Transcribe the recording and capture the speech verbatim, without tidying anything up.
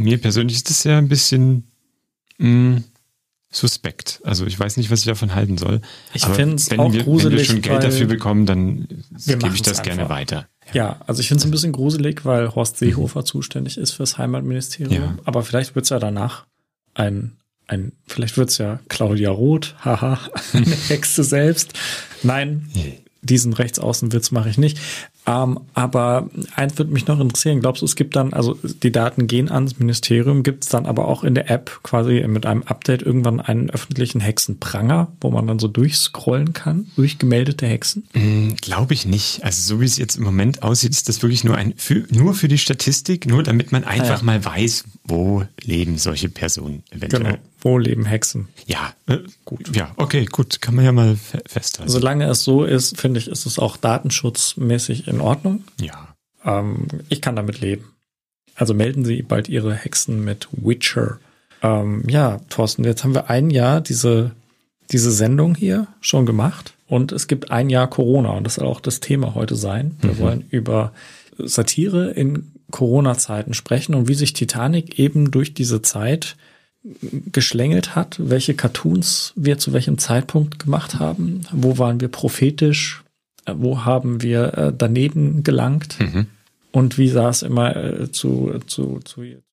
mir persönlich ist das ja ein bisschen mh, suspekt. Also ich weiß nicht, was ich davon halten soll. Ich finde es auch wir, gruselig, wenn wir schon Geld dafür bekommen, dann gebe ich das einfach. gerne weiter. Ja, also ich finde es ein bisschen gruselig, weil Horst Seehofer mhm. zuständig ist fürs Heimatministerium. Ja. Aber vielleicht wird es ja danach ein, ein vielleicht wird es ja Claudia Roth, haha, eine Hexe selbst. Nein, diesen Rechtsaußenwitz mache ich nicht. Ähm, aber eins würde mich noch interessieren. Glaubst du, es gibt dann, also die Daten gehen ans Ministerium, gibt es dann aber auch in der App quasi mit einem Update irgendwann einen öffentlichen Hexenpranger, wo man dann so durchscrollen kann, durchgemeldete Hexen? Mm, glaube ich nicht. Also so wie es jetzt im Moment aussieht, ist das wirklich nur ein für, nur für die Statistik, nur damit man einfach ah, ja. mal weiß, wo leben solche Personen eventuell. Genau. Wo leben Hexen? Ja, äh, gut. Ja, okay, gut. Kann man ja mal fe- festhalten. Solange es so ist, finde ich, ist es auch datenschutzmäßig in Ordnung. Ja. Ähm, ich kann damit leben. Also melden Sie bald Ihre Hexen mit Witcher. Ähm, ja, Thorsten, jetzt haben wir ein Jahr diese, diese Sendung hier schon gemacht. Und es gibt ein Jahr Corona. Und das soll auch das Thema heute sein. Wir mhm. wollen über Satire in Corona-Zeiten sprechen und wie sich Titanic eben durch diese Zeit geschlängelt hat, welche Cartoons wir zu welchem Zeitpunkt gemacht haben, wo waren wir prophetisch, wo haben wir äh, daneben gelangt mhm. und wie sah es immer äh, zu, zu, zu